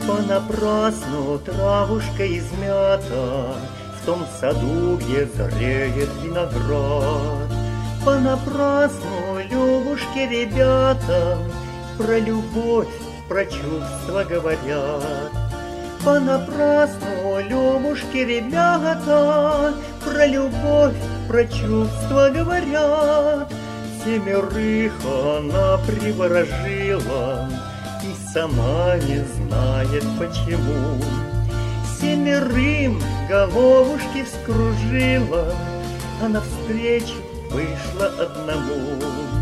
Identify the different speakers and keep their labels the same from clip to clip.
Speaker 1: Понапрасну травушка измята в том саду, где зреет виноград. Понапрасну, Любушки, ребята, про любовь, про чувства говорят. Понапрасну, Любушки, ребята, про любовь, про чувства говорят. Семерых она приворожила и сама не знает почему. Семерым головушки вскружила, а навстречу вышла одному.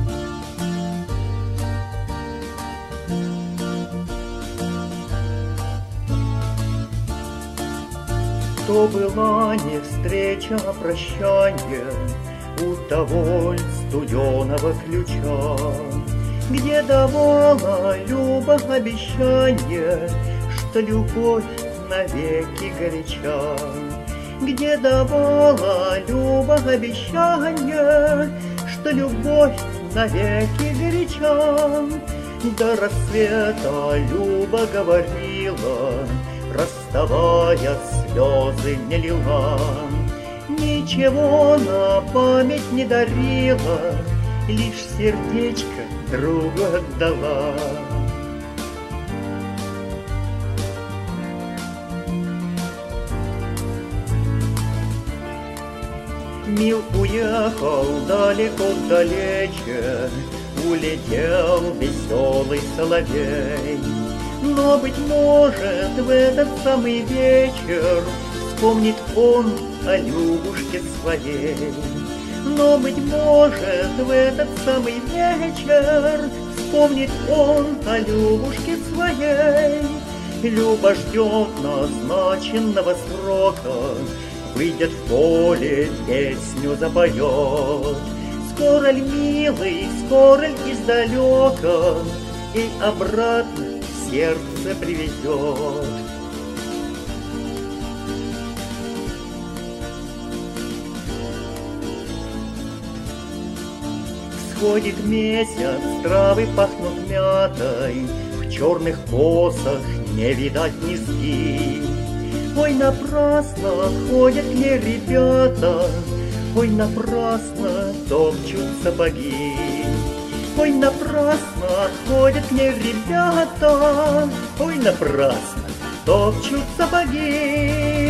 Speaker 1: То была не встреча, а прощанье у того студеного ключа, где давала Люба обещание, что любовь навеки горяча. Где давала Люба обещание, что любовь навеки горяча. До рассвета Люба говорила, расставая, слезы не лила. Ничего на память не дарила, лишь сердечко другу отдала. Мил уехал далеко-далече, улетел веселый соловей. Но, быть может, в этот самый вечер вспомнит он о Любушке своей. Но, быть может, в этот самый вечер вспомнит он о Любушке своей. Люба ждет назначенного срока, выйдет в поле, песню запоет. Скоро ль, милый, скоро ль издалека и обратно сердце привезет. Всходит месяц, травы пахнут мятой, в черных косах не видать низги. Ой, напрасно ходят к ней ребята, ой, напрасно топчут сапоги. Ой, напрасно ходят к ней ребята, ой, напрасно топчут сапоги.